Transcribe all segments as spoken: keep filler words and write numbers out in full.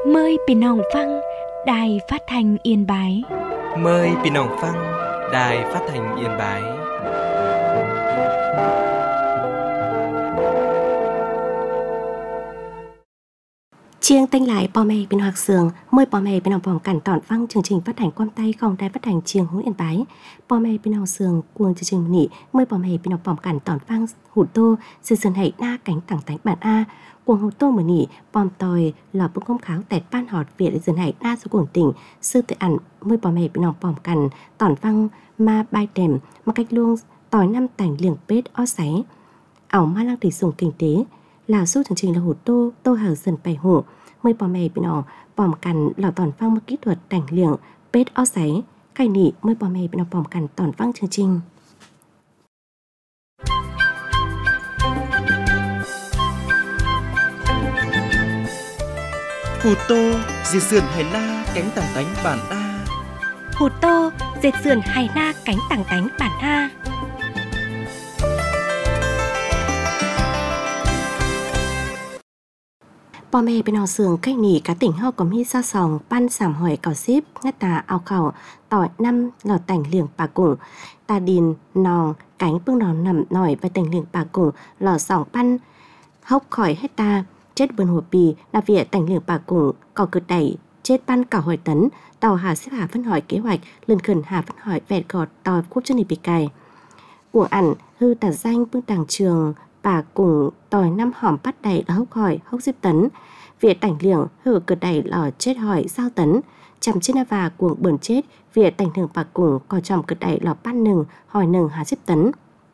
Mời Bình Hồng Phăng, Đài Phát thanh Yên Bái. Mời Bình Hồng Phăng, Đài Phát thanh Yên Bái. Chiêng tênh lại bò mè bên hoặc sườn, mời bò mè bên học vòng cảnh tọn văng chương trình phát hành quan tay không đài phát hành chiêng hướng Yên Bái. Bò mè bên học sườn cuồng chương trình nỉ, mời bò mè bên học vòng cảnh tọn văng hụt tô, sự sườn hãy na cánh tảng tánh bản A. Cuồng hụt tô mở nỉ, bòm tòi lò bông công kháo tẹt ban họt viện sườn hãy na số cuồng tỉnh, sư tự ẩn mời bò mè bên học vòng cảnh tọn văng ma bai đềm, mà cách luôn tòi năm tảnh liềng pết ó sáy. Ảo ma lăng tỷ dùng kinh tế, là số chương trình là hụt tô, tô hở dần bày hổ. Mời bò mè bên họ bòm cằn lò tòn văng một kỹ thuật đảnh liệng pết ó sáy cay nị mời bò mè bên họ bòm cằn tòn văng chương trình. Hụt tô diệt sườn hải na cánh tảng tánh bản A. Hụt tô diệt sườn hải na cánh tảng tánh bản A. Bò mè bên họ sườn cách nỉ cá tỉnh ho có mi sa sòng pan sảm hỏi cào xíp ngắt tà ao khẩu tỏi năm lò tảnh liềng bà cùng tà đìn nòng cánh bưng nòng nằm nổi và tảnh liềng bà cùng lò sòng pan hốc khỏi hết ta chết bơn hùa bì là vỉa tảnh liềng bà cùng cò cực đẩy chết pan cả hỏi tấn tàu hà xếp hà phân hỏi kế hoạch lần khẩn hà phân hỏi vẹt gọt tòi cúp chân nỉ bị cài của ẩn hư tà danh bưng tàng trường bà cùng tòi năm hòm bắt đầy là hốc hỏi hốc xếp tấn vỉa tảnh liềng hư cực đẩy lò chết hỏi sao tấn chằm trên và cuồng bờn chết vỉa tảnh liềng bà cùng có chòm cực đẩy lò pan nừng hỏi nừng hà xếp tấn.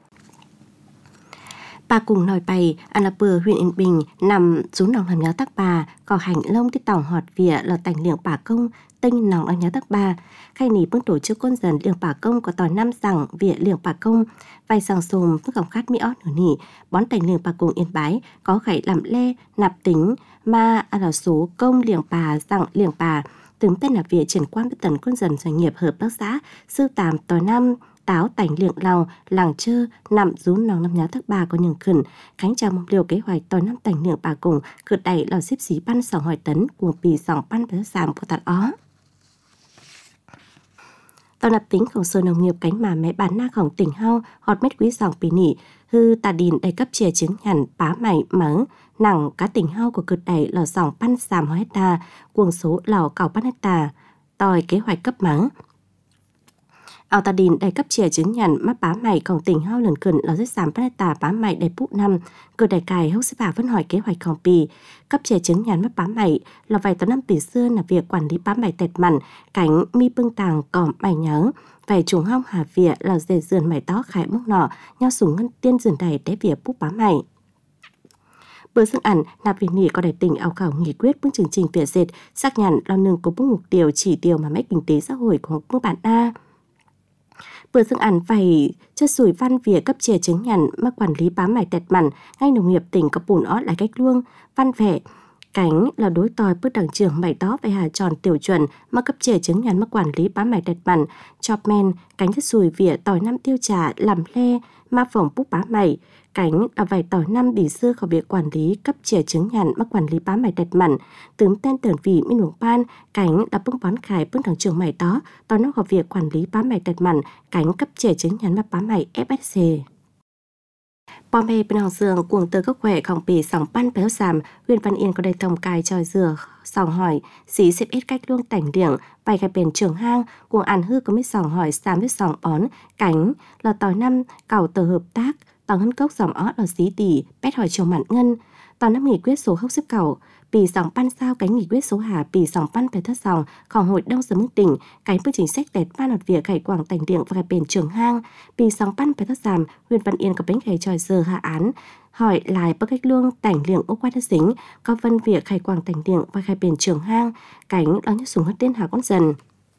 Bà cùng nói bày ăn là bừa huyện Yên Bình nằm rú nòng làm nhớ tắc bà có hành lôngที่tỏng họt vỉa lò tảnh liềng bà công tinh nòng làm nhớ tắc bà khai nỉ bưng tổ chức con dần liềng bà công có tỏi năm rằng vỉa liềng bà công vài sàng xùm phước gọng khát mỹ ót nửa nỉ bón tảnh liềng bà cùng Yên Bái có khải làm lê nạp tính ma ăn là số công liềng bà rằng liềng bà tướng tên là vỉa triển quan với tần con dần doanh nghiệp hợp tác xã sư tàm tỏi năm táo tảnh liệng lào làng chơ nằm rú nòng năm nhá thác bà có nhường khẩn khánh chào mong liều kế hoạch tỏi năm tảnh liệng bà cùng cự đẩy lò xếp xí pan sòng hỏi tấn cuồng pì sòng pan với sàm của tạt ó. Tàu nạp tính khổng sơ nông nghiệp cánh mà mẹ bán na khổng tỉnh hao họt mét quý sòng pì nỉ hư tà đìn đầy cấp chè trứng hẳn bá mày mớ nặng cá tỉnh hao của cực đẩy lò sòng pan sàm hỏi hecta cuồng số lò cào pan hecta tòi kế hoạch cấp mắng. Ảo tà đìn đầy cấp chè trứng nhằn mắt bá mày khổng tỉnh hao lần cẩn lò rất sàm pan hecta bá mày đầy pụ năm cực đẩy cài hốc xếp bà vẫn hỏi kế hoạch khổng pì cấp chè trứng nhằn mắt bá mày lò vài tấn năm pì xưa là việc quản lý bá mày tẹt mặn cánh mi bưng tàng còm mày nhớ vài trùng hong hà vỉa lò dề dườn mày tó khải mốc nọ nhau súng ngân tiên dườn đầy té vỉa púp bá mày. Bữa dương ẩn nạp vì nỉ có đầy tỉnh ảo khảo nghị quyết bước chương trình vỉa dệt xác nhận lo nương có bước mục tiêu chỉ tiêu mà mách kinh tế xã hội của mức bản A. Bữa dương ẩn phải chất sủi văn vỉa cấp chè chứng nhận mà quản lý bám mày tẹt mặn ngay nông nghiệp tỉnh có bùn ót lại cách luông văn vẻ cánh là đối tòi bước đảng trưởng mày đó về hà tròn tiểu chuẩn mà cấp chè chứng nhận mà quản lý bám mày tẹt mặn chọc men cánh chất sủi vỉa tỏi năm tiêu trà làm le ma phồng bút bám mày cánh là vài tỏi năm bỉ xưa khỏi việc quản lý cấp chè chứng nhận mà quản lý bám mày tẹt mặn tướng tên tưởng vị minh hùng ban cánh là bưng bón khải bưng đảng trưởng mày đó tỏi năm khỏi việc quản lý bám mày tẹt mặn cánh cấp chè chứng nhận mà bám mày ép ét xê. Bò mè bên hòn sườn cuồng tơ gốc khỏe khổng bì sòng pan béo sàm huyện Văn Yên có đầy thông cài tròi dừa sòng hỏi xí xếp ít cách luông tảnh liệng vài cái bền trường hang cuồng ản hư có mít sòng hỏi sàm với sòng bón cánh là tỏi năm cào tờ hợp tác tàu hân cốc dòng ót là xí tỉ pét hỏi chiều mặn ngân tàu năm nghị quyết số hốc xếp cầu bì sòng pan sao cánh nghị quyết số hà bì sòng pan về thất sòng khòng hội đông sớm mức tỉnh cánh bước chính sách tẹt pan ọt vỉa khải quảng tảnh liệng và cái bền trường hang bì sòng pan về thất sàm huyện Văn Yên có bánh khải tròi giờ hạ án hỏi lại bắc cách luông tảnh liệng ô qua thất dính có vân vỉa khải quảng tảnh liệng và khải bền trường hang cánh đó nhất súng hết tên hà con dần.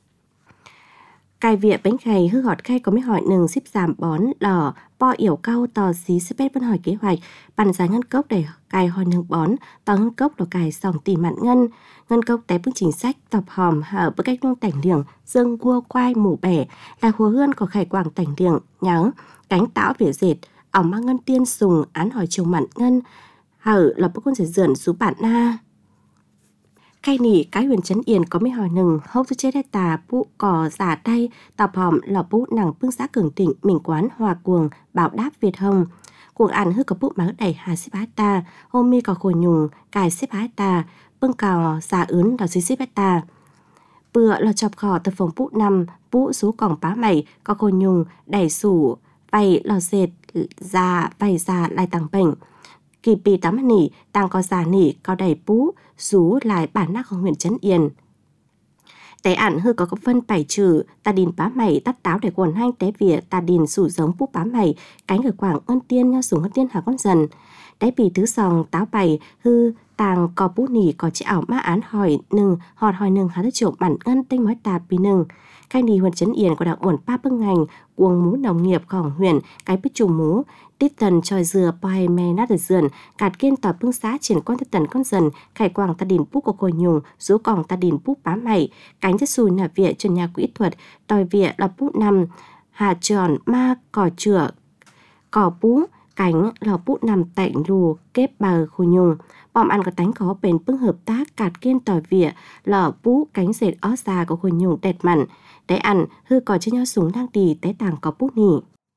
Cài vỉa bánh khày hư họt khay có mấy hỏi nừng xếp giảm bón lò po yểu cao tò xí xếp bét vẫn hỏi kế hoạch bàn giá ngân cốc để cài hỏi nừng bón tò ngân cốc là cài sòng tỉ mặn ngân ngân cốc té bước chính sách tập hòm hở bước cách luông tảnh liệng dương cua quai mủ bẻ là hùa hươn có khải quảng tảnh liệng nhớ cánh táo vỉa dệt ỏng mang ngân tiên sùng án hỏi chiều mặn ngân hở là bước con sẽ dườn xuống bản na Cái nỉ cái huyền chấn yên có mấy hỏi nừng hốc chết đại tà bú cò giả tay tàu hòm lò bú nàng bưng xã cường tỉnh mình quán hòa cuồng bảo đáp Việt Hồng. Cuồng ăn hư có bú máu đầy hà xếp hái ta, hôm mi có khổ nhùng cài xếp hái ta, bưng cào giả ướn đào xí xếp hái ta. Bữa lò chọc khỏ từ phòng bú năm, bú số còng bá mày có khổ nhùng đẩy sủ, vầy lò dệt già vầy già lại tăng bệnh. Kỳ bì tắm nỉ, tăng có già nỉ, có đầy bú, rú lại bản nácของhuyện Trấn Yên. Tế ản hư có có phân bảy trừ, ta đình bá mày tắt táo để quần hanh tế vỉa ta đình sủ giống bú bá mày, cánh ở quảng ơn tiên nhau sủng ơn tiên hà con dần. Tế bì thứ sòng táo bày hư tàng có bú nỉ có chỉ ảo ma án hỏi nừng, họt hỏi nừng hà thức trộm bản ơn tinh mói tạp bì nừng. Cái nì huyện Trấn Yên có đặc uẩn ba bưng ngành, cuồng mú nông nghiệp khỏng huyện, cái bích trùng mú, tít tần tròi dừa bòi mè nát ở dườn, cạt kiên tòa bưng xá triển quan tít tần con dần, khải quảng ta đìn bút của cồi nhung, rú còng ta đìn bút bá mày, cánh chất xùi nà vịa chân nhà kỹ thuật, tòi vịa là bút nằm, hà tròn ma cỏ chửa, cỏ bú, cánh là bút nằm tạnh lù, kép bờ khu nhung. Bọn ăn có tánh có bền bưng hợp tác cạt kiên tòi vịa, lò bú cánh dệt ó già của khu nhung đẹp mặn. Để ăn, hư có cho nhau súng đang đi tế tàng có bút nỉ.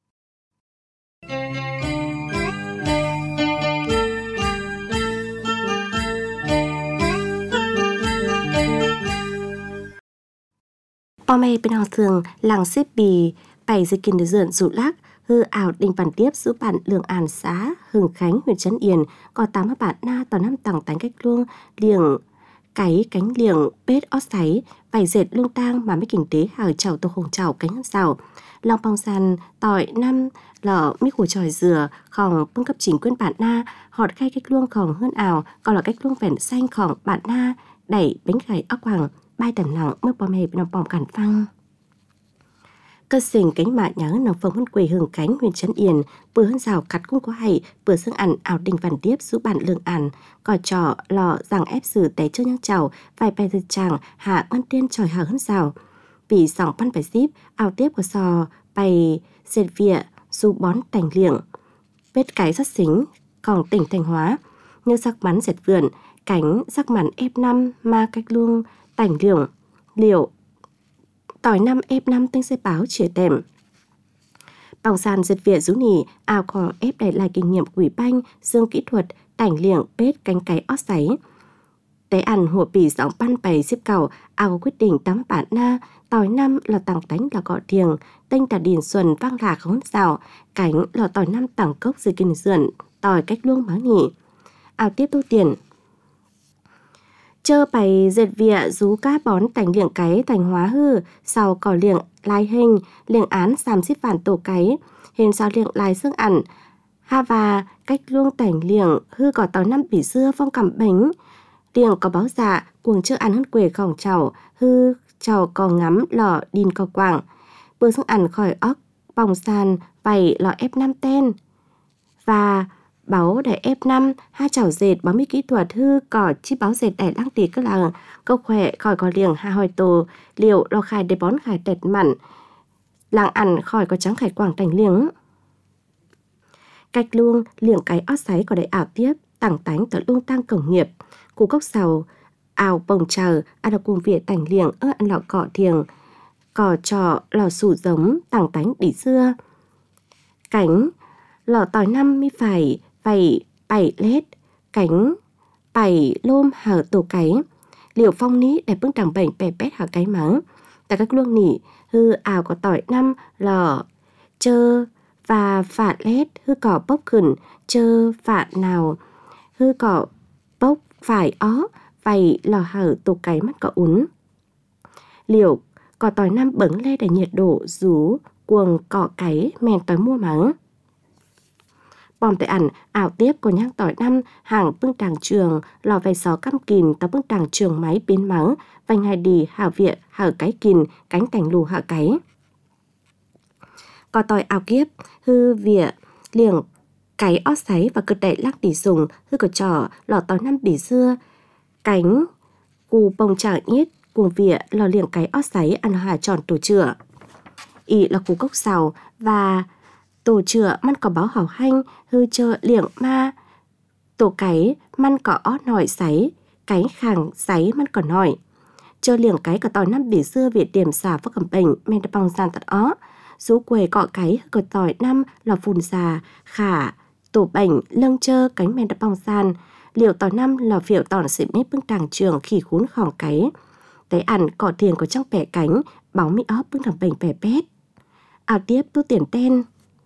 Bò mê bên họ thường làng xếp bì, bày dây kinh được dượn dụ lắc, hư ảo đình bản tiếp giữ bản lường àn xá, Hưng Khánh, huyện Trấn Yên, có tám mươi bạn na tòa năm tầng tánh cách luông, liềng, cái cánh liềng, bết ót sáy, bày dệt lương tang mà mấy kinh tế hào chảo tô hồng chảo cánh hân xào. Lòng bong sàn, tỏi năm, lọ mít của tròi dừa, khòng bưng cấp chính quyền bạn na, họt khai cách luông khòng hơn ảo, còn là cách luông vẻn xanh khòng bạn na, đẩy bánh gầy óc hoàng, bay tầm nặng mưa bò mê bên bòm cản phăng. Cơ sinh cánh mạ nhớ nằm phòng hơn quê Hưng Khánh, huyện Trấn Yên, vừa hơn rào cắt cũng có hay, vừa xương ẩn ảo đình văn tiếp giúp bạn lương ẩn, cò trò lò rằng ép xử té cho nhang chào, vài bài thật chàng hạ ơn tiên tròi hở hơn rào. Bị sòng văn phải ship, ảo tiếp của sò, bày dệt vịa, dù bón tành liệng. Vết cái rất xính, còn tỉnh Thanh Hóa, như sắc bắn dệt vườn, cánh sắc mắn ép năm ma cách luông, tành liệng, liệu, tỏi năm ép năm tinh xe báo chìa tèm. Bỏng sàn dệt vịa rú nỉ, ảo có ép đẩy lại kinh nghiệm quỷ banh, dương kỹ thuật, tảnh liệng, bết cánh cái ót sáy. Tế ăn hùa bì giọng ban bày xếp cầu, ảo có quyết định tắm bản na, tỏi năm là tàng tánh là gọ thiềng, tinh tà điền xuân vang lạc không rào, cánh là tỏi năm tàng cốc dưới kinh dườn, tỏi cách luông báo nỉ. Ảo tiếp tu tiền. Chơ bày dệt vịa rú cá bón tành liệng cái thành hóa hư, sau cỏ liệng lai hình, liệng án xàm xếp phản tổ cái, hình sau liệng lai xương ẩn, ha và cách luông tành liệng hư cỏ tỏi năm bỉ xưa phong cầm bánh, liệng có báo dạ, cuồng chơ ăn hơn quề khổng chảo, hư chảo có ngắm lò đìn có quảng, bữa xương ẩn khỏi óc, bỏng sàn, vầy lò ép năm tên, và báo để ép năm, hai chảo dệt báo mỹ kỹ thuật hư cỏ chi báo dệt để lăng tì cơ là câu khỏe khỏi có liềng hà hồi tổ liệu lò khai để bón khai tẹt mặn làng ăn khỏi có trắng khải quảng thành liếng. Cách luông liềng cái ót sáy có để ảo tiếp tảng tánh tỏ luông tăng cổng nghiệp cú cốc sầu ảo bồng chờ ăn được cùng việc tảnh liềng ơ ăn lọ cọ thiềng cỏ trọ lò sủ giống tảng tánh đỉ xưa cánh lò tỏi năm mi phải vầy bảy lết, cánh, bảy lôm hở tổ cái, liều phong ní để bưng tràng bệnh bè bét hở cái mắng. Tại các luông nỉ, hư ảo có tỏi năm lò, chơ và phạt lết, hư cỏ bốc khẩn, chơ phạt nào, hư cỏ bốc phải ó, vầy lò hở tổ cái mắt cỏ ún. Liều cỏ tỏi năm bứng lê để nhiệt độ rú, cuồng cỏ cái mèn tỏi mua mắng. Bòm tại ẩn, ảo tiếp có nhang tỏi năm, hàng bưng tràng trường, lò vầy xó căm kìn, tao bưng tràng trường máy biến mắng, vành hai đi, hảo viện, hở cái kìn, cánh cảnh lù hở cái. Có tỏi ảo kiếp, hư vịa, liềng, cái ót sáy và cực đẩy lắc tỉ sùng, hư có trò, lò tỏi năm bỉ xưa, cánh, cù bông chảo nhít, cùng vịa, lò liềng cái ót sáy ăn hà tròn tổ chữa. Ý là cú cốc xào và tổ chữa măn có báo hảo hanh, hư chợ liệng ma, tổ cái măn có ót nổi sáy, cái khẳng giấyมันcòn hỏi. Chờ liềng cái cả tỏi năm bỉ xưa Việt điểm xả phát cầm bệnh men đập bằng gian tật ó. Sú quầy cọ cái cờ tỏi năm là phùn già khả tổ bệnh lâng chơ cánh men đập bằng gian. Liệu tỏi năm là phiểu tòn xịn mít bưng tàng trường khỉ khún khỏng cái. Đấy ăn cọ tiền có trong bẻ cánh báo mỹ óp bưng thằng bệnh bẻ bét. Ảo tiếp tu tiền tên.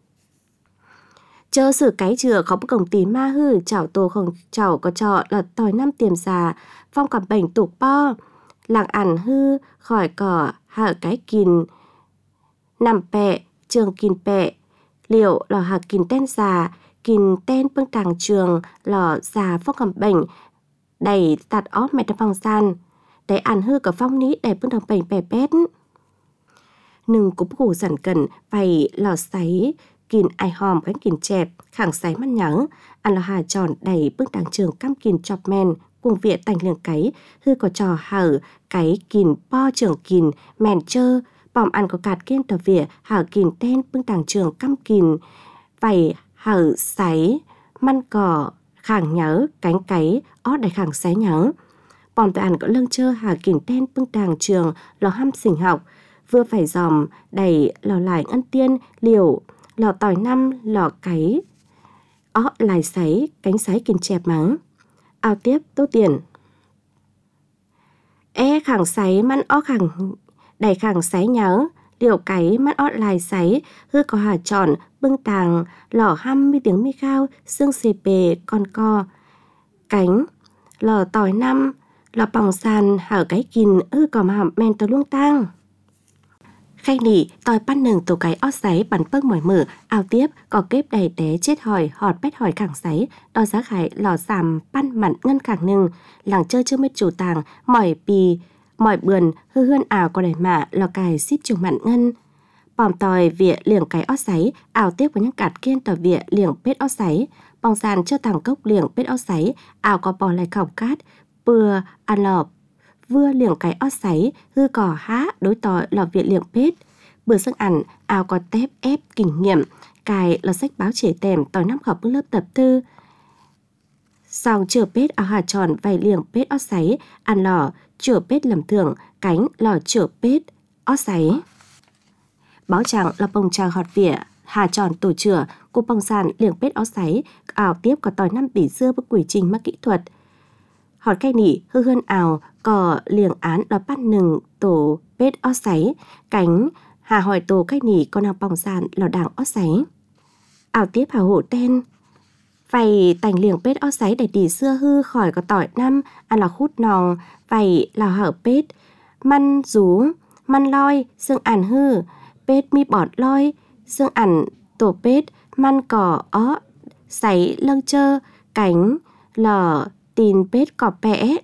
Chơ sự cái chừa khó bức cổng tí ma hư chảo tô không chảo có trọ là tỏi năm tiềm già phong cầm bệnh tục po. Làng ản hư khỏi cỏ hạ cái kìn nằm bẹ trường kìn bẹ liệu lò hạ kìn tên già kìn tên bưng tàng trường lò già phong cầm bệnh đầy tạt óp mẹ đập phong gian để ản hư cả phong ní để bưng tàng bệnh bẻ bét. Nừng cúp gù dần cần vầy lò sáy kìn ai hòm cánh kìn chẹp khẳng sáy mắt nhớ ăn lò hà tròn đầy bưng tàng trường cam kìn chọc men cùng viện tành liềng cái hư có trò hở cái kìn po trường kìn mèn chơ bòm ăn có cạt kiên tờ vỉa hở kìn tên bưng tàng trường căm kìn vầy hở sáy măn cỏ khẳng nhớ cánh cái ót đầy khẳng sáy nhớ bòm tờ ăn có lưng chơ hở kìn tên bưng tàng trường lò hăm xình học vừa phải dòm đầy lò lại ngân tiên liều lò tỏi năm lò cái ót lại sáy cánh sáy kìn chẹp mắng. Ảo tiếp tô tiền. E khẳng sáy măn ó khẳng đầy khẳng sáy nhớ liều cái mắt ót lại sáy hư có hà tròn bưng tàng lò hăm mi tiếng mi khao xương xề bề con co cánh lò tỏi năm lò bòng sàn hở cái kìn hư có mà men tờ luông tang. Khay nỉ tỏi pan nừng tổ cái ót sáy bắn bấc mỏi mở ảo tiếp có kếp đầy té chết hỏi họt bét hỏi khẳng sáy đo giá khải lò giảm pan mặn ngân khẳng nừng làng chơi chưa biết chủ tàng mỏi bì mỏi bườn hư hươn ảo có đầy mạ lò cài xíp trùng mặn ngân bòm tỏi vịa liềng cái ót sáy ảo tiếp có những cạt kiên tỏi vịa liềng bết ót sáy bòng sàn chưa tàng cốc liềng bết ót sáy ảo có bò lại khỏng cát bừa ăn lò vừa liềng cái ót sáy hư cỏ há đối tỏi lò vịa liềng bết bữa sáng ăn ảo có tép ép kinh nghiệm cài là sách báo trẻ tèm tỏi năm học lớp tập tư sau chửa bết ảo hà tròn vài liềng bết ót sáy ăn lò chửa bết lầm thường cánh lò chửa bết ót sáy báo chẳng là bông tràng họt vỉa hà tròn tổ chửa cô bông sàn liềng bết ót sáy ảo tiếp có tỏi năm bỉ xưa với quy trình mắc kỹ thuật họt cây nỉ hư hươn ảo có liềng án đó bắt nừng tổ bết ót sáy cánh hà hỏi tổ cây nỉ con nào bông sàn lò đảng ót sáy ảo tiếp hà hổ tên vầy tành liềng bết ót sáy để tỉ xưa hư khỏi có tỏi năm ăn là khút nòng vầy là hở bết măn rú măn loi xương ản hư bết mi bọt loi xương ản tổ bết măn cỏ ó sáy lâng chơ cánh lò tin bết cỏ bẽ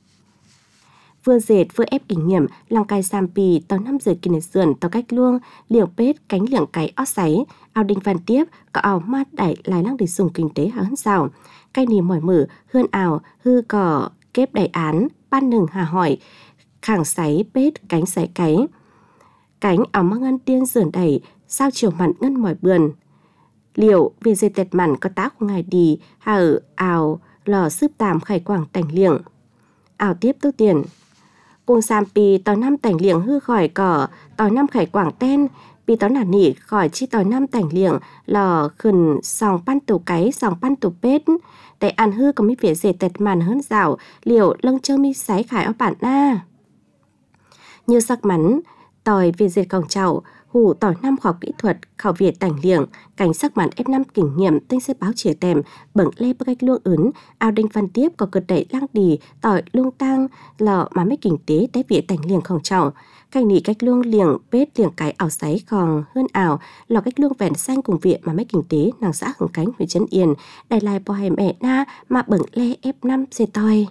vừa dệt vừa ép kinh nghiệm làng cài sam pì tao năm giờ kinh sườn tao cách luông liềng bết cánh liềng cái ót sáy ao đinh văn tiếp có ảo mát đẩy lại lăng để dùng kinh tế hớn rào cây nì mỏi mở hươn ảo hư cỏ kép đầy án ban nừng hà hỏi khẳng sáy bết cánh sáy cái cánh ảo mang ngân tiên sườn đẩy sao chiều mặn ngân mỏi bườn liệu vì dệt tẹt mặn có tá của ngài đi hở ảo lò sướp tàm khải quảng tành liềng ảo tiếp tô tiền cùng sam pì tỏi năm tành liềng hư khỏi cỏ tỏi năm khải quảng ten pì tỏi nản nỉ khỏi chi tỏi năm tành liềng lò khẩn sòng pan tổ cái sòng pan tổ bết để ăn hư có mi vẻ dệt tẹt màn hơn rào liệu lâng chơ mi sái khải ở bản na như sắc mắn tỏi về dệt còng chảo hủ tỏi năm khoa kỹ thuật khảo việt tành liềng cảnh sắc màn ép năm kinh nghiệm tinh xếp báo chìa tèm bẩn lê bức cách luông ướn ao đinh văn tiếp có cực đẩy lang đì tỏi luông tang lọ mà mấy kinh tế té việt tành liềng không chảo canh nỉ cách luông liềng bết liềng cái ảo sáy còn hơn ảo lò cách luông vẻn xanh cùng viện mà mấy kinh tế nàng xã hưởng cánh huyện trấn yên đài lai bò hèm mẹ na mà bẩn lê ép năm xê toi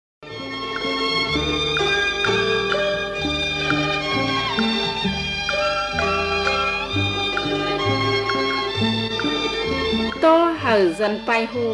tô hở dần bay hù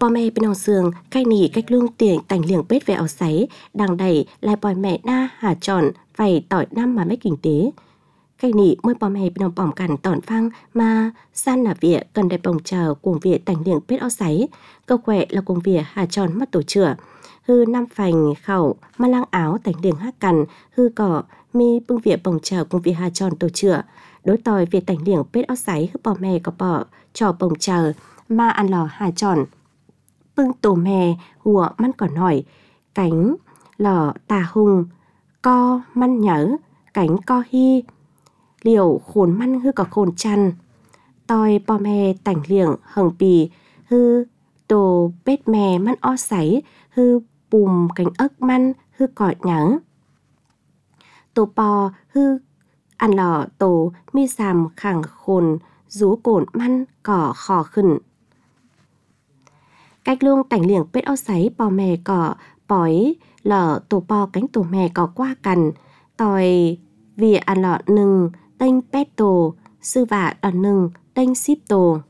Bò mẹ bên ông sườn, cây nỉ cách lương tiền tành liềng bết về áo sáy, đang đẩy lại bòi mẹ na hà tròn, vầy tỏi năm mà mấy kinh tế. Cây nỉ môi bò mẹ bên ông bỏng cằn tỏn phăng mà san là vỉa cần đẹp bồng chờ cùng vỉa tành liềng bết áo sáy. Câu khỏe là cùng vỉa hà tròn mắt tổ chữa. Hư năm phành khẩu mà lang áo tành liềng hát cằn, hư cỏ mi bưng vỉa bồng chờ cùng vỉa hà tròn tổ chữa. Đối tòi vỉa tành liềng bết áo sáy hư bò mẹ có bỏ trò bồng chờ mà ăn lò hà tròn. Bưng tổ mè hùa măn còn hỏi, cánh lò tà hùng, co măn nhớ, cánh co hi, liều khốn măn hư có khốn chăn. Tòi bò mè tảnh liệng hồng bì, hư tổ bết mè măn o sáy, hư bùm cánh ớc măn hư cọt nhớ. Tổ bò hư ăn lò tổ mi sàm khẳng khôn, rú cồn măn cỏ khò khẩn. Cách lương tảnh liềng bết áo sáy bò mè cỏ bói lở tổ bò cánh tổ mè có qua cằn, tòi vì ăn lọ nừng tênh pét tổ, sư vả đòn nừng tênh ship tổ.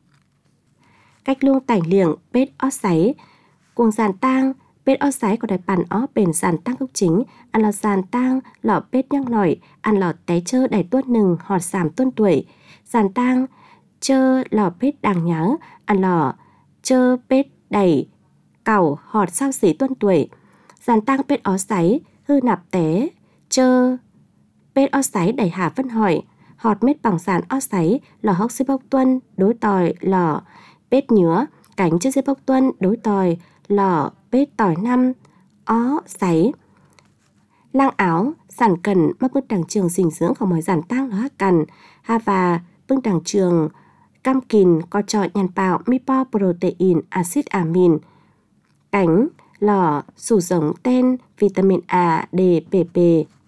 Cách lương tảnh liềng bết áo sáy cuồng giàn tang bết áo sáy có đại bản ó bền giàn tang gốc chính, ăn lọ giàn tang lọ bết nhăng nổi, ăn lọ té chơ đầy tuốt nừng họt sàm tuôn tuổi, giàn tang chơ lọ bết đàng nhớ, ăn lọ chơ bết đầy cẩu họt sao xỉ tuân tuổi, giàn tang bết ó sáy hư nạp té chơ bết ó sáy đầy hà vân hỏi, họt mết bằng giàn ó sáy lò hốc xếp bốc tuân đối tòi lò bết nhứa, cánh chơ xếp bốc tuân đối tòi lò bết tỏi năm ó sáy. Lang áo giàn cần mắc bức đằng trường dinh dưỡng của mọi giàn tang nó hát cần ha và bức đằng trường cam kìn có trọi nhàn bào mipo protein acid amin, cánh lò sủ giống tên vitamin A, D, P P.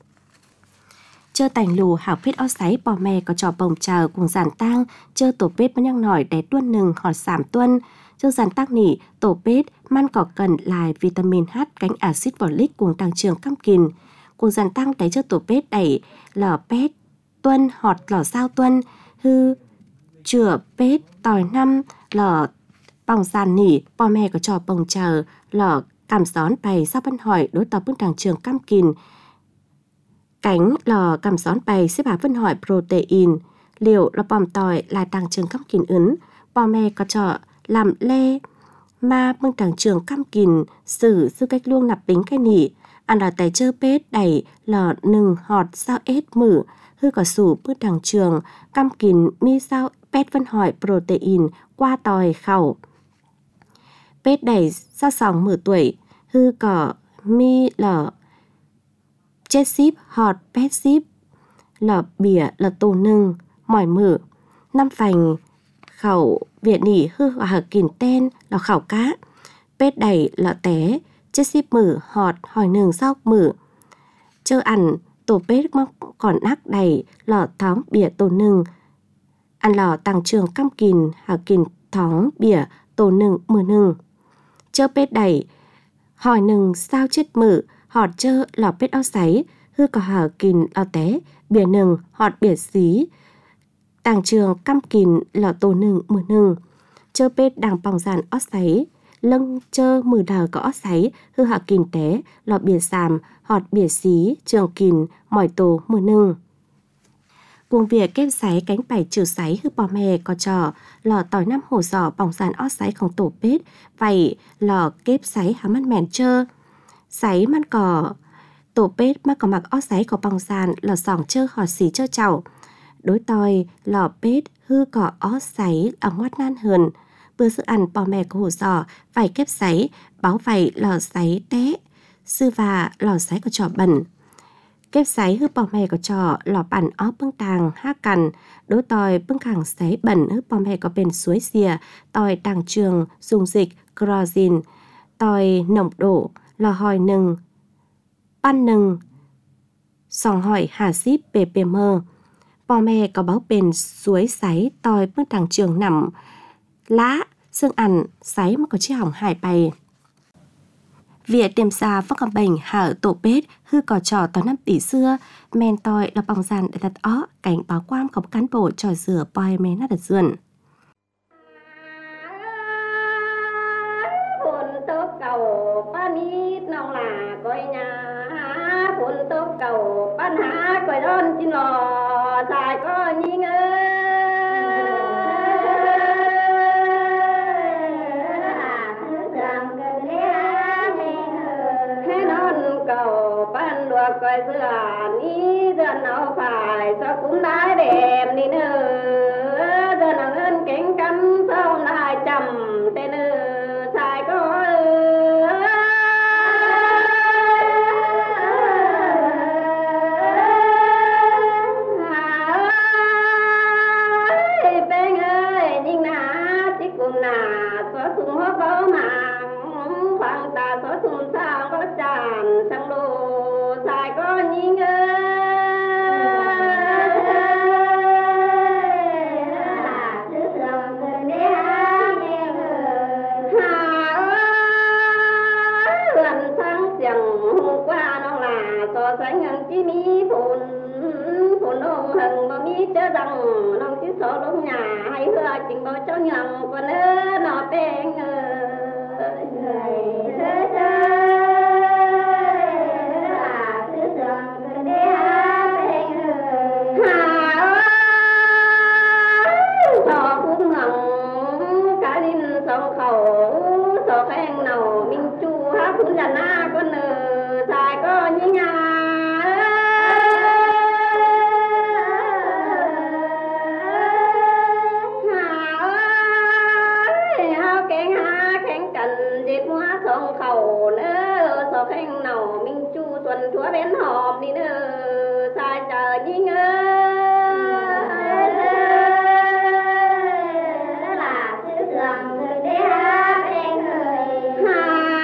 Chơ tành lù hảo phết ó sáy bò mè có trò bồng chờ cùng giàn tang, chơ tổ bết mà nhăng nổi đé tuân nừng họt sảm tuân, chơ giàn tang nỉ tổ bết man có cần lại vitamin H cánh acid folic cùng đằng trường cam kìn, cùng giàn tang đáy chơ tổ bết đẩy lò bết tuân họt lò sao tuân, hư chữa bết tỏi năm lò bỏng giàn nỉ bò mè có trò bồng chờ lò cảm gión bày sao văn hỏi đối tỏ bức đằng trường cam kìn, cánh lò cảm gión bày xếp bà vân hỏi protein, liều lò bòm tỏi là đằng trường cam kìn ấn, bò mè có trò làm lê mà bưng đằng trường cam kìn sử sư cách luông nạp bính cái nỉ, ăn là tài chơ bết đẩy lò nừng họt sao ết mử, hư có sủ bức đằng trường cam kìn mi sao bết vân hỏi protein qua tòi khẩu. Bết đẩy sao sòng mử tuổi, hư có mi lò chết ship họt bết ship, lò bỉa là tổ nừng, mỏi mử, năm phành khẩu viện nỉ hư hòa hợp kìn tên là khảo cá, bết đẩy là té, chết ship mử họt hỏi nừng sau mử. Chơ ăn tổ bết móc còn nắc đầy lò thóng bỉa tổ nừng, ăn lò tăng trường cam kìn hà kìn thóng bỉa tổ nừng mử nừng. Chơ bết đẩy hỏi nừng sao chết mử họt chơ lò bết áo sáy, hư có hà kìn lò té bỉa nừng họt bỉa xí, tàng trường cam kìn lò tổ nừng mử nừng. Chơ bết đằng bỏng giàn áo sáy, lưng chơ mử đào có áo sáy, hư hạ kìn té lò bỉa sàm họt bỉa xí trường kìn mỏi tổ mử nừng. Cuồng việc kép sáy cánh bảy trừ sáy hư bò mè có trò lò tỏi năm hổ giỏ bỏng giàn áo sáyของtổ bết, vậy lò kép sáy há mắt mèn chơ. Sáy mắt cỏ tổ bết mắt có mặc áo sáy có bỏng giàn lò sòng chơ họt xí chơ chảo. Đối tòi lò bết hư có áo sáy ở ngoát nan hơn. Bữa sự ăn bò mè của hổ giỏ vải kép sáy báo vải lò sáy té, sư và lò sáy có trò bẩn. Kép sáy hư bò mè có trò lò bản ó bưng tàng ha cằn, đối tòi bưng khẳng sáy bẩn hư bò mè có bên suối xìa, tòi tàng trường dùng dịch crozin, tòi nồng độ lò hỏi nừng pan nừng sòng hỏi hà ship pê pê em. Bò mè có báo bên suối sáy tòi bưng tàng trường nằm lá xương ăn sáy mà có chiếc hỏng hải bày. Việc tiềm xa phát cầm bệnh hở tổ bết hư có trò tỏ năm tỷ xưa, men tòi là bóng giàn để đặt ó, cảnh báo quam không cán bộ trò rửa bòi mê nát đặt dườn. จินหล่อสายก็ยิงเอ้เก่าปั้นดวงก้อยเสื้อนี้เดินเอาฝ่ายสะคุ้มได้เด่มนี่เนอเดินเอาเงินเก่งกันเท่าได้จำแต่เนอชายก็เป็นเอ้ยยิ่งหนาที่กุมหนาสวสุมหัวเขาหมาฟังตาสวสุมสาวก็จานสังโลสายก็ยิงเอ้ซื้อเสื่อมเกินเดียเงี้ยหาเอื้อนทั้งเสียงกว่าน้องลาต่อสายเงินที่มีผลผลองหึงบ่มีเจอดังน้องที่สอลงหน้าให้เฮือจริงบ่เจ้าหยังกว่าเนื้อนอเป็นเอ้ยเอ้ยเอ้ยเอ้ยซื้อเสื่อมเกินเดียเป็นเอ้ยหาต่อคุ้มหงังกาลินสองเขาสอแข้งเนามิงจูหาคุณละหน้าก็เนื้อชายก็ยิ่งยาสองเขาเนื้อสองแข้งเนามิงจูส่วนถั่วเป็นหอมนี่เนื้อชายเจอยิ่งเอ้ยหลาซื้อเสื่อมเงินเดียเป็นเอ้ยหา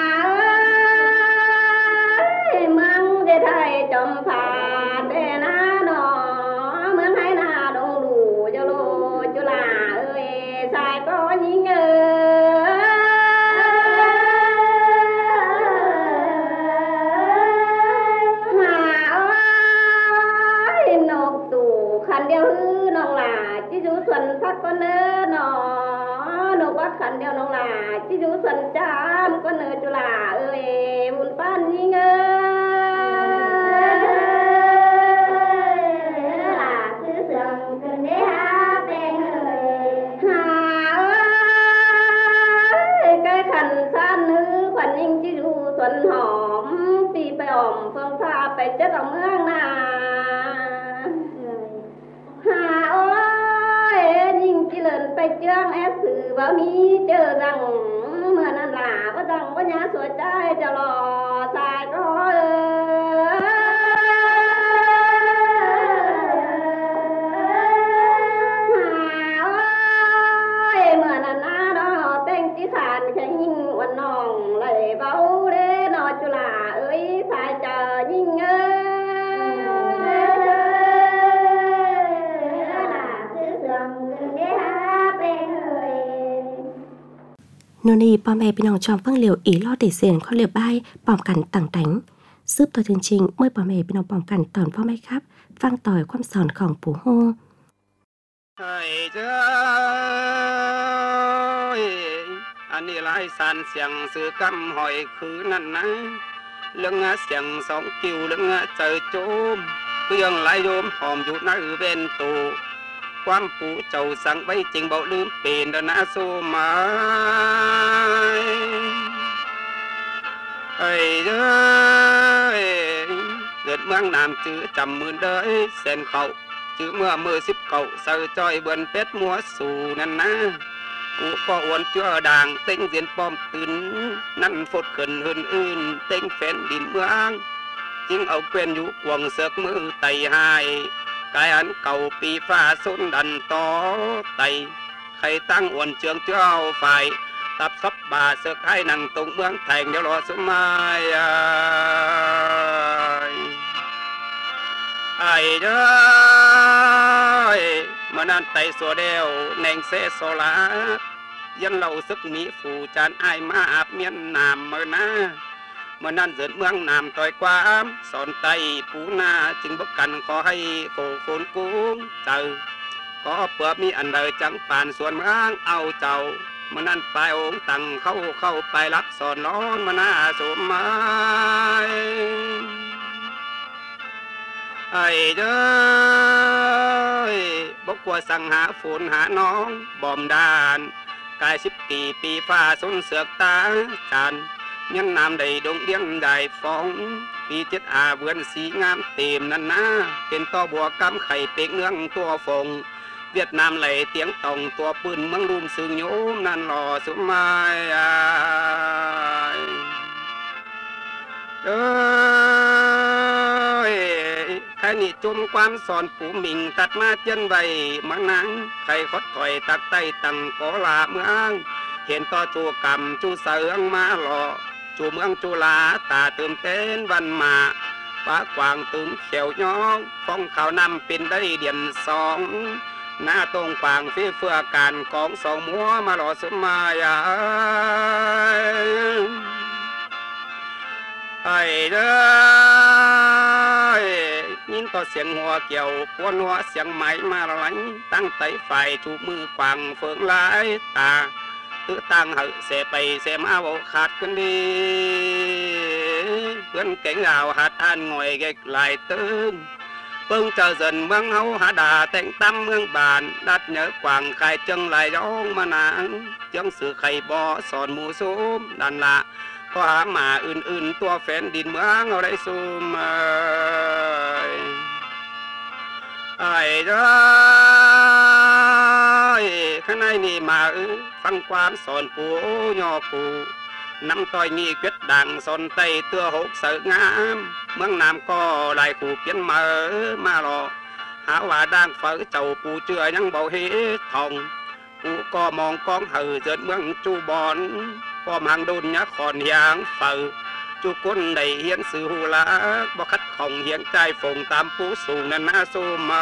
เมืองเดไทยจอมผาเดนาหนอเมืองให้นาดงดูจะโลจุลาเอ้ยชายก็ยิ่งเอ้ยขันเดียวฮือน้องหลาจิจูส่วนพักก็เนื้อหนอหนูว่าขันเดียวน้องหลาจิจูส่วนจามก็เนื้อจุลาเอ้ยบุญป้านยิ่งเอ้ยหลาซื้อเสื่อมเกินเดียเป็นเอ้ยหาเอ้ยใกล้ขันซ่านนื้อขวัญยิ่งจิจูส่วนหอมปีไปอ่อมเฟื่องพาไปเจ็ดเอาเมืองนาหาโอ้ยยิ่งกิเลนไปเจืองแอสื่อว่ามีเจอรังเมื่อนั้นหลาก็ดังก็ยาสวยใจจะรอสายก็เออหาโอ้ยเมื่อนั้นนาดอเต้งที่ขานแค่ยิ่งวันน้องเลยเบาเด้นอจุลาเอ้ยสายเจอยิ่งเอ้ยโนนีพ่อแม่พี่น้องชมฟังเหลียวอีลอติเสียงข้อเหลียวใบปอมกันต่างแต่งซืบต่อจริงๆเมื่อพ่อแม่พี่น้องปอมกันตอนพ่อแม่ครับฟังต่อยความสอนของปู่โฮไอ้เจ้ยอันนี้หลายสันเสียงสื่อกำหอยคือนั่นนะเรื่องเสียงสองกิ้วเรื่องเจอโจมเรื่องหลายโยมหอมอยู่ในเวนตูความปู่เจ้าสั่งไว้จริงเบาลืมเป็นดนะโซมาไอ้เด้อเกิดเมืองนามจื้อจำมือเด้อเส้นเขาจื้อเมื่อมือสิบเก่าใส่จอยเบิ่นเป็ดมัวสู่นั่นนะกูก็อ้วนเจือด่างเต็งเสียนป้อมตื่นนั่นฟดขึ้นอื่นอื่นเต็งแฟนดินเมืองจึงเอาเกวียนอยู่กวงเสือกมือไต่หายกายอันเก่าปีฟ้าสุนดันต่อไตใครตั้งอ้วนเจืองเจ้าฝ่ายตับซับบาเสือกให้นั่งตรงเมืองแทงเดี๋ยวรอสมัยไอ้เด้อเมื่อนั้นไตสัวเดียวแนงเสโซลายันเราซึกมีฝูจานไอมาอาบเมียนนามเมื่อนะเมื่อนั้นเดินเมืองนามต่อยความสอนไตปูนาจึงบกกันขอให้โกโคนกุ้งเจอขอเปื่อมีอันใดจังป่านส่วนเมืองเอาเจ้าเมื่อนั้นไปองค์ตั้งเข้าเข้าไปรับสอนร้อนมาหน้าสมหมายไอ้เด้อบกว่าสั่งหาฝนหาน้องบอมดานกายสิบปีปีฟ้าสนเสือกตาจานยันน้ำได้ดงเดียงได้ฟองปีเจ็ดอาเวือนสีงามเต็มนั่นนะเป็นต่อบัวกำไข่เป็กเนื้องตัวฟงเวียดนามไหลเตียงตองตัวปืนเมืองรุมซึ่งโยมนั่นหล่อสมัยเอ้ยใครนี่จุ่มความสอนปู่มิงตัดมาเจนใบมังนังใครคดถอยตักไตตังกอลาเมืองเห็นต่อจูกรรมจูเสืองมาหล่อจูเมืองจุลาตาเติมเต้นวันมาฟ้ากวางตึงเขียวยองฟ้องขาวนำเป็นได้เดียนสองหน้าตรงกวางเฟื่อการกองสองมัวมาหล่อสมายาไอ้เด้อยินต่อเสียงหัวเกี่ยวปวนหัวเสียงไม้มาไหลตั้งไตไฟถูกมือกวางเฟืองหลายตาตื้อตั้งเหอะเสไปเสมาโวขาดกันดีเพื่อนเก่งดาวหัดอ่านงอยเก็กลายตื้นเพิ่งเจอดนเมืองเฮาหาดาแต่งตั้มเมืองบานดัดเหนือกวางไข่จังลายร้องมานานจังสื่อไข่บ่อสอนหมูซุ่มดันละก็หาหมาอื่นๆตัวแฟนดินเมืองเอาได้ซุ่มไอ้เด้อข้างในนี่มาฟังความสอนปู่ย่อปู่น้ำต้อยนี่เกิดดังสนไตเตื้อหกเสืองามเมืองน้ำก็ลายขู่เพี้ยนมามาหลอหาว่าดังเฝอเจ้าปู่เชื่อยังเบาเฮทองปู่ก็มองกองเหือเจิดเมืองจูบอนก็มังดุนยะขอนยางเฝอจูก้นได้เฮียนสื่อหูละบ่คัดของเฮียงใจฝงตามปู่สูงนั่นน่าสู้มา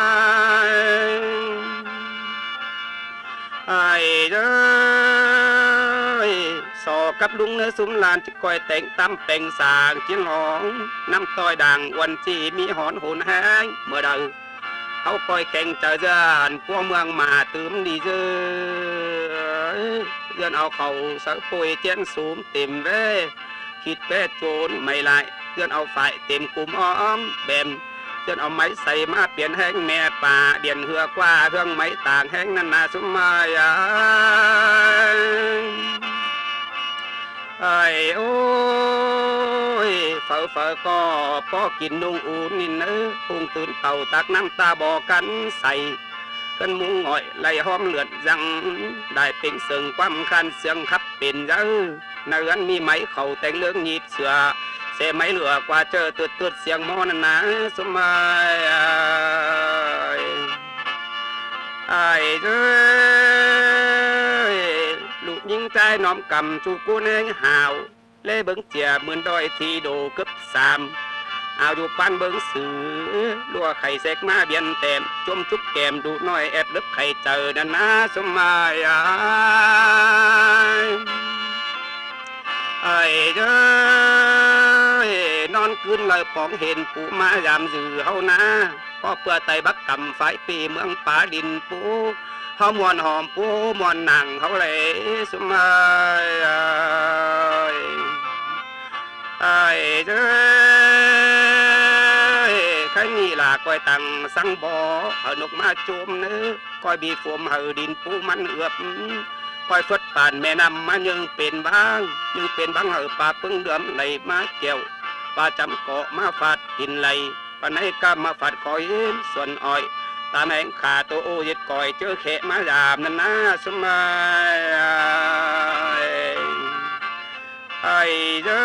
ไอ้เด้อสอกับลุงเนื้อสุมลานจะคอยแต่งตั้มแต่งสางจิ้นหองน้ำต้อยด่างวันจีมีหอนหุนแห้งเมื่อใดเขาคอยแข่งเจอจานพวกเมืองมาตื่มดีเจอเดือนเอาเขาเสือปุยเจียนสูมเต็มเว้คิดแป้โจนไม่ไล่เดือนเอาฝ่ายเต็มกลุ่มอ้อมแบมเดือนเอาไม้ใส่มาเปลี่ยนแห้งแม่ป่าเดียนเหือกว่าเครื่องไม้ต่างแห้งนันนาสุมายาไอ้โอ้ยเฝ้าเฝ้าก็พอกินนุ่งอุ่นนี่เนื้อพุงตื่นเต่าตักน้ำตาบอกกันใส่กันมุงง่อยไหลหอมเลือดยังได้เป็นเสียงความคันเสียงขับเป็นเยอะในเรือนมีไม้เข่าแต่งเรื่องหยิบเสือเสไม้เหลือกว่าเจอตืดตืดเสียงมอนันนะสมัยไอ้เจ้ยลูกยิงใจน้อมกำจูกูเนงหาวเล่เบิ้งเจียเหมือนดอยทีโดกึบสามเอาอยู่ปั้นเบิ้งสือลัวไข่เสกมาเบียนเต็มจมจุบแก้มดูน้อยแอบลึกไข่เจอนันนะสมัยไอ้เจ้ยนอนคืนเลยปองเห็นปู่มายามสื่อเฮานะพ่อเปื่อไตบักกำไฟปีเมืองป่าดินปู่เฮามวนหอมปู่มวนหนังเฮาเลยสมัยไอ้เจ้ยใครนี่ล่ะก้อยตังสังบ่อเอานกมาโจมเนื้อก้อยบีฝมเหือดินปู่มันเอือบคอยฟดป่านแม่น้ำมายังเป็นบ้างยังเป็นบ้างเหอป่าปึ้งเดือมไหลมาเกี่ยวป่าจำเกาะมาฟาดกินไหลป่าไหนก็มาฟาดคอยส่วนอ้อยตาแมงขาตัวโอยึดก่อยเจอแขะมาดามนั่นนะสมัยไอ้เจ้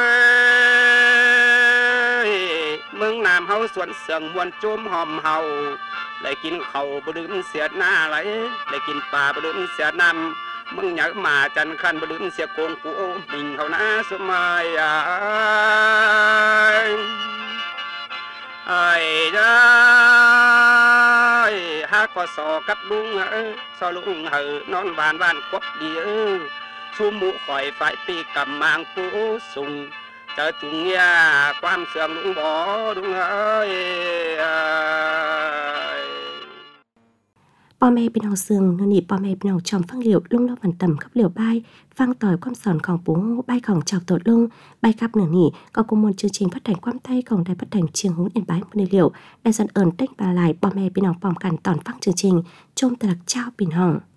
ยเมืองน้ำเฮาสวนเสืองมวนจุ่มหอมเฮาได้กินข้าวบลืมเสียหน้าไหลได้กินปลาบลืมเสียน้ำมึงอยากมาจันขันบลืมเสียโกงกูมิงเขานะสมัยไอ้เจ้ยหากก็สอกับลุงเออสอลุงเหือนอนบ้านบ้านกบดีเออชูหมูข่อยฝ่ายปีกับมางปูสุงเจอจุงยาความเสื่อมลุงบ่ลุงเอ้ยปพ่อแม่พี่น้องซึ่งนนี่พ่อแม่พี่น้องจอมฟังเหลียวลุงเล่าวันต่ำขับเหลียวใบฟังต่อยความสอนของปู่ใบของเจ้าตัวลุงใบครับหนึ่งนี่ก็กุมวลchương trình phát hànhความไทยของđài phát hành chiêng hún yên bái một liệu đại dân ơn tách bà lạiพ่อแม่พี่น้องพร้อมกันตอนฟังchương trìnhชมตลักเจ้าปิ่นห้อง